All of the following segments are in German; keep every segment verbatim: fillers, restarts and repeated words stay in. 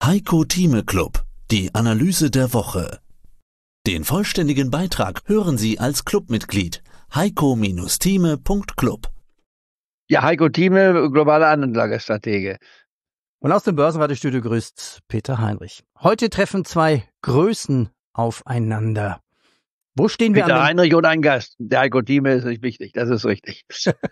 Heiko Thieme Club, die Analyse der Woche. Den vollständigen Beitrag hören Sie als Clubmitglied heiko Thieme Punkt club. Ja, Heiko Thieme, globale Anlagestratege. Und aus dem Börsenratestudio grüßt Peter Heinrich. Heute treffen zwei Größen aufeinander. Wo stehen wir Peter an den... Heinrich und ein Gast. Der Heiko Thieme ist nicht wichtig, das ist richtig.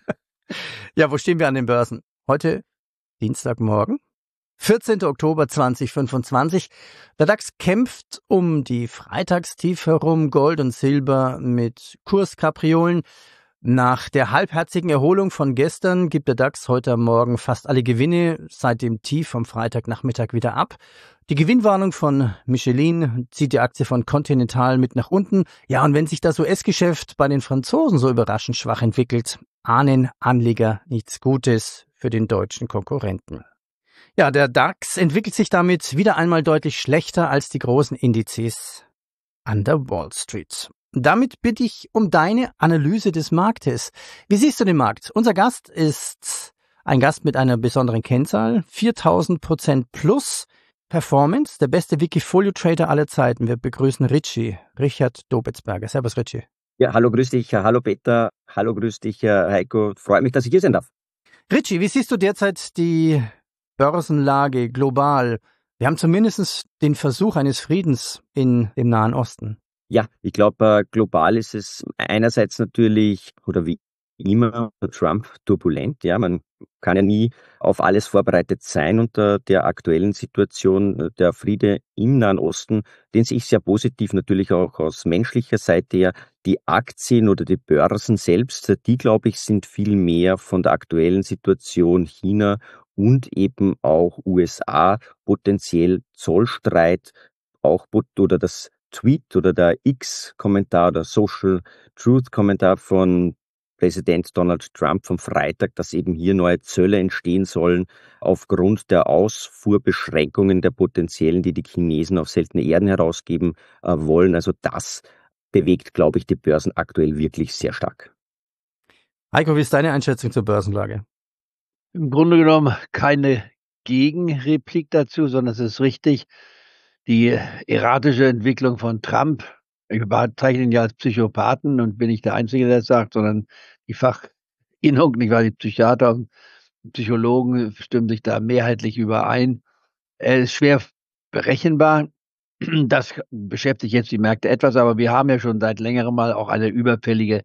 Ja, wo stehen wir an den Börsen? Heute Dienstagmorgen, vierzehnten Oktober zweitausendfünfundzwanzig. Der DAX kämpft um die Freitagstief herum, Gold und Silber mit Kurskapriolen. Nach der halbherzigen Erholung von gestern gibt der DAX heute am Morgen fast alle Gewinne seit dem Tief vom Freitagnachmittag wieder ab. Die Gewinnwarnung von Michelin zieht die Aktie von Continental mit nach unten. Ja, und wenn sich das U S-Geschäft bei den Franzosen so überraschend schwach entwickelt, ahnen Anleger nichts Gutes für den deutschen Konkurrenten. Ja, der DAX entwickelt sich damit wieder einmal deutlich schlechter als die großen Indizes an der Wall Street. Damit bitte ich um deine Analyse des Marktes. Wie siehst du den Markt? Unser Gast ist ein Gast mit einer besonderen Kennzahl, viertausend Prozent plus Performance, der beste Wikifolio-Trader aller Zeiten. Wir begrüßen Richie, Richard Dobitzberger. Servus, Richie. Ja, hallo, grüß dich. Hallo, Peter. Hallo, grüß dich, Heiko. Freut mich, dass ich hier sein darf. Richie, wie siehst du derzeit die Börsenlage global? Wir haben zumindest den Versuch eines Friedens in dem Nahen Osten. Ja, ich glaube, global ist es einerseits natürlich, oder wie immer, Trump turbulent. Ja, man kann ja nie auf alles vorbereitet sein unter der aktuellen Situation. Der Friede im Nahen Osten, den sehe ich sehr positiv, natürlich auch aus menschlicher Seite her. Die Aktien oder die Börsen selbst, die, glaube ich, sind viel mehr von der aktuellen Situation China und eben auch U S A, potenziell Zollstreit, auch oder das Tweet oder der X-Kommentar oder Social Truth-Kommentar von Präsident Donald Trump vom Freitag, dass eben hier neue Zölle entstehen sollen aufgrund der Ausfuhrbeschränkungen der potenziellen, die die Chinesen auf seltene Erden herausgeben äh, wollen. Also das bewegt, glaube ich, die Börsen aktuell wirklich sehr stark. Heiko, wie ist deine Einschätzung zur Börsenlage? Im Grunde genommen keine Gegenreplik dazu, sondern es ist richtig. Die erratische Entwicklung von Trump, ich bezeichne ihn ja als Psychopathen und bin nicht der Einzige, der das sagt, sondern die Fachinnung, nicht wahr, die Psychiater und Psychologen stimmen sich da mehrheitlich überein. Er ist schwer berechenbar. Das beschäftigt jetzt die Märkte etwas, aber wir haben ja schon seit längerem mal auch eine überfällige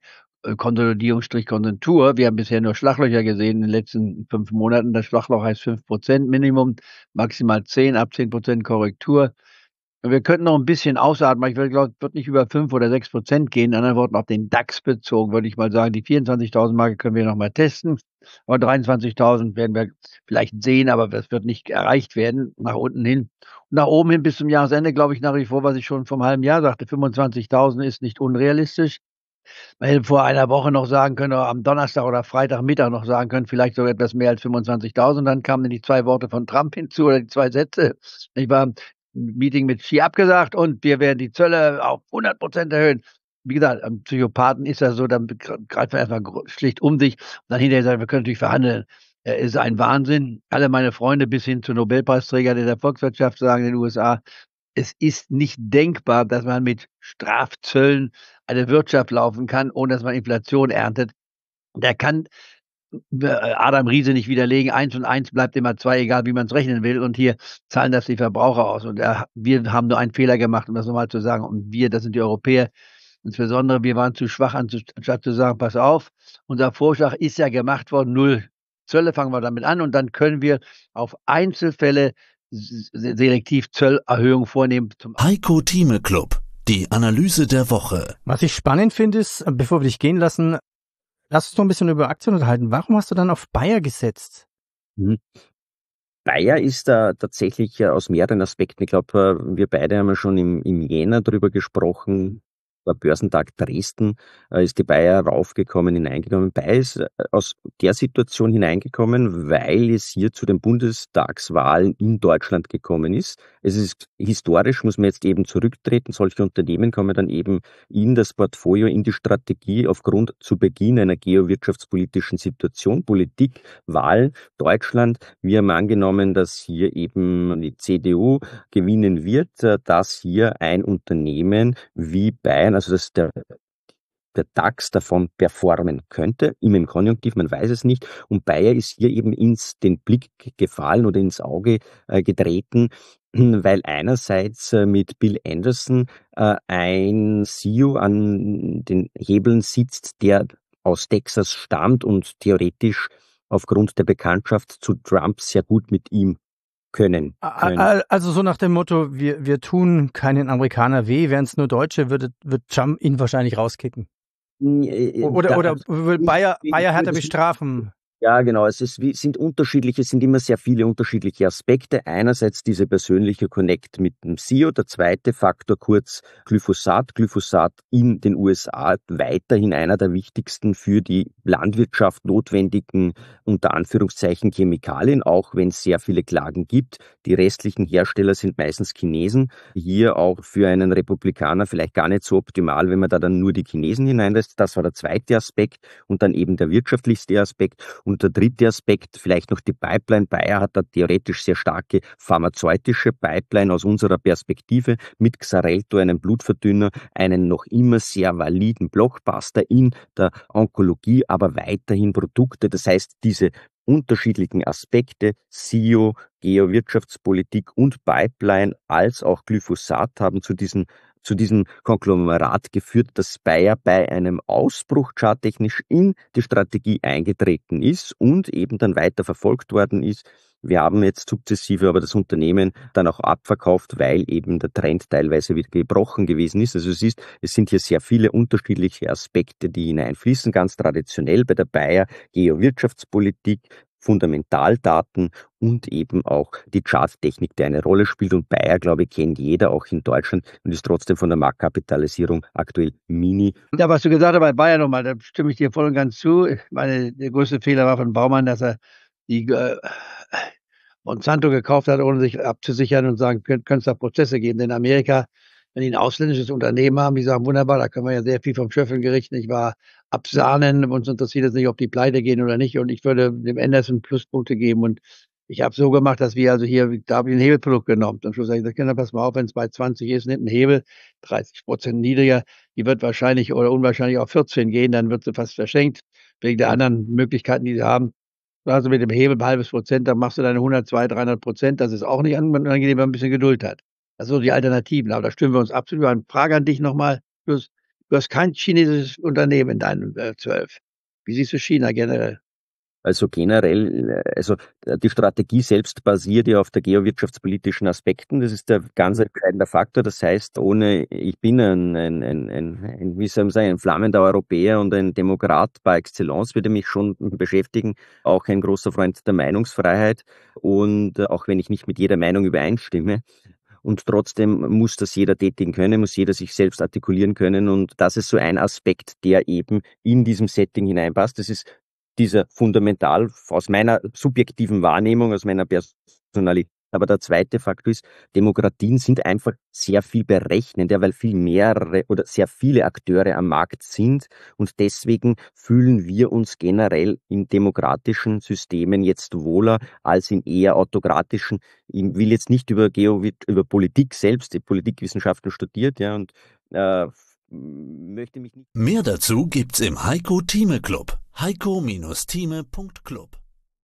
Konsolidierungsstrich-Konjunktur. Wir haben bisher nur Schlaglöcher gesehen in den letzten fünf Monaten. Das Schlagloch heißt fünf Prozent Minimum, maximal zehn, ab zehn Prozent Korrektur. Wir könnten noch ein bisschen ausatmen. Ich glaube, es wird nicht über fünf oder sechs Prozent gehen. In anderen Worten, auf den DAX bezogen, würde ich mal sagen. Die vierundzwanzigtausend Marke können wir noch mal testen. Aber dreiundzwanzigtausend werden wir vielleicht sehen, aber das wird nicht erreicht werden, nach unten hin. Und nach oben hin bis zum Jahresende, glaube ich, nach wie vor, was ich schon vom halben Jahr sagte, fünfundzwanzigtausend ist nicht unrealistisch. Man hätte vor einer Woche noch sagen können, oder am Donnerstag oder Freitagmittag noch sagen können, vielleicht sogar etwas mehr als fünfundzwanzigtausend. Dann kamen die zwei Worte von Trump hinzu oder die zwei Sätze. Ich war im Meeting mit Xi abgesagt und wir werden die Zölle auf hundert Prozent erhöhen. Wie gesagt, am Psychopathen ist das so, dann greift man erstmal schlicht um sich und dann hinterher sagt, wir können natürlich verhandeln. Es ist ein Wahnsinn. Alle meine Freunde bis hin zu Nobelpreisträgern in der Volkswirtschaft sagen in den U S A, es ist nicht denkbar, dass man mit Strafzöllen eine Wirtschaft laufen kann, ohne dass man Inflation erntet. Der kann Adam Riese nicht widerlegen. Eins und eins bleibt immer zwei, egal wie man es rechnen will. Und hier zahlen das die Verbraucher aus. Und äh, wir haben nur einen Fehler gemacht, um das nochmal zu sagen. Und wir, das sind die Europäer. Insbesondere, wir waren zu schwach, anstatt zu sagen, pass auf, unser Vorschlag ist ja gemacht worden, null Zölle, fangen wir damit an. Und dann können wir auf Einzelfälle selektiv Zöllerhöhungen vornehmen. Zum Heiko Thieme Club, die Analyse der Woche. Was ich spannend finde, ist, bevor wir dich gehen lassen, lass uns noch ein bisschen über Aktien unterhalten. Warum hast du dann auf Bayer gesetzt? Mhm. Bayer ist da tatsächlich aus mehreren Aspekten. Ich glaube, wir beide haben ja schon im, im Jänner darüber gesprochen. war Börsentag Dresden, äh, ist die Bayer raufgekommen, hineingekommen. Bayer ist äh, aus der Situation hineingekommen, weil es hier zu den Bundestagswahlen in Deutschland gekommen ist. Es ist historisch, muss man jetzt eben zurücktreten. Solche Unternehmen kommen dann eben in das Portfolio, in die Strategie aufgrund zu Beginn einer geowirtschaftspolitischen Situation, Politik, Wahlen, Deutschland. Wir haben angenommen, dass hier eben die C D U gewinnen wird, äh, dass hier ein Unternehmen wie Bayern, also dass der, der DAX davon performen könnte, immer im Konjunktiv, man weiß es nicht. Und Bayer ist hier eben ins den Blick gefallen oder ins Auge äh, getreten, weil einerseits äh, mit Bill Anderson äh, ein C E O an den Hebeln sitzt, der aus Texas stammt und theoretisch aufgrund der Bekanntschaft zu Trump sehr gut mit ihm können. können. Also so nach dem Motto, wir, wir tun keinen Amerikaner weh, wären es nur Deutsche, würde, wird Trump ihn wahrscheinlich rauskicken. Oder, da, oder will Bayer, Bayer härter bestrafen? Ja, genau. Es ist, sind unterschiedliche, es sind immer sehr viele unterschiedliche Aspekte. Einerseits diese persönliche Connect mit dem C E O. Der zweite Faktor kurz Glyphosat. Glyphosat in den U S A weiterhin einer der wichtigsten für die Landwirtschaft notwendigen, unter Anführungszeichen, Chemikalien, auch wenn es sehr viele Klagen gibt. Die restlichen Hersteller sind meistens Chinesen. Hier auch für einen Republikaner vielleicht gar nicht so optimal, wenn man da dann nur die Chinesen hineinlässt. Das war der zweite Aspekt und dann eben der wirtschaftlichste Aspekt. Und der dritte Aspekt, vielleicht noch die Pipeline. Bayer hat da theoretisch sehr starke pharmazeutische Pipeline aus unserer Perspektive mit Xarelto, einem Blutverdünner, einen noch immer sehr validen Blockbuster in der Onkologie, aber weiterhin Produkte. Das heißt, diese unterschiedlichen Aspekte, C E O, Geowirtschaftspolitik und Pipeline als auch Glyphosat haben zu diesen zu diesem Konglomerat geführt, dass Bayer bei einem Ausbruch charttechnisch in die Strategie eingetreten ist und eben dann weiter verfolgt worden ist. Wir haben jetzt sukzessive aber das Unternehmen dann auch abverkauft, weil eben der Trend teilweise wieder gebrochen gewesen ist. Also es ist, es sind hier sehr viele unterschiedliche Aspekte, die hineinfließen. Ganz traditionell bei der Bayer Geowirtschaftspolitik, Fundamentaldaten und eben auch die Charttechnik, die eine Rolle spielt. Und Bayer, glaube ich, kennt jeder, auch in Deutschland, und ist trotzdem von der Marktkapitalisierung aktuell mini. Ja, was du gesagt hast bei Bayer nochmal, da stimme ich dir voll und ganz zu. Ich meine, der größte Fehler war von Baumann, dass er die äh, Monsanto gekauft hat, ohne sich abzusichern und sagen, könnte es da Prozesse geben. Denn in Amerika, wenn die ein ausländisches Unternehmen haben, die sagen, wunderbar, da können wir ja sehr viel vom Schöffelgericht, nicht wahr, absahnen. Uns interessiert es nicht, ob die pleite gehen oder nicht. Und ich würde dem Anderson Pluspunkte geben. Und ich habe so gemacht, dass wir also hier, da habe ich ein Hebelprodukt genommen. Am Schluss sage ich, Kinder, pass mal auf, wenn es bei zwanzig ist, nimmt ein Hebel, dreißig Prozent niedriger, die wird wahrscheinlich oder unwahrscheinlich auf vierzehn gehen, dann wird sie fast verschenkt, wegen der anderen Möglichkeiten, die sie haben. Also mit dem Hebel ein halbes Prozent, dann machst du deine hundert, zweihundert, dreihundert Prozent. Das ist auch nicht angenehm, wenn man ein bisschen Geduld hat. Das sind so die Alternativen. Aber da stimmen wir uns absolut. Eine Frage an dich nochmal. Du hast, du hast kein chinesisches Unternehmen in deinen äh, zwölf. Wie siehst du China generell? Also generell, also die Strategie selbst basiert ja auf der geowirtschaftspolitischen Aspekten. Das ist der ganz entscheidende Faktor. Das heißt, ohne, ich bin ein, ein, ein, ein, wie soll man sagen, ein flammender Europäer und ein Demokrat par excellence, würde mich schon beschäftigen. Auch ein großer Freund der Meinungsfreiheit. Und auch wenn ich nicht mit jeder Meinung übereinstimme, und trotzdem muss das jeder tätigen können, muss jeder sich selbst artikulieren können. Und das ist so ein Aspekt, der eben in diesem Setting hineinpasst. Das ist dieser fundamental aus meiner subjektiven Wahrnehmung, aus meiner Personalität. Aber der zweite Faktor ist, Demokratien sind einfach sehr viel berechnender, weil viel mehrere oder sehr viele Akteure am Markt sind. Und deswegen fühlen wir uns generell in demokratischen Systemen jetzt wohler als in eher autokratischen. Ich will jetzt nicht über Geo, über Politik selbst, die Politikwissenschaften studiert, ja, und äh, möchte mich nicht. Mehr dazu gibt's im Heiko Thieme Club. heiko Bindestrich thieme Punkt club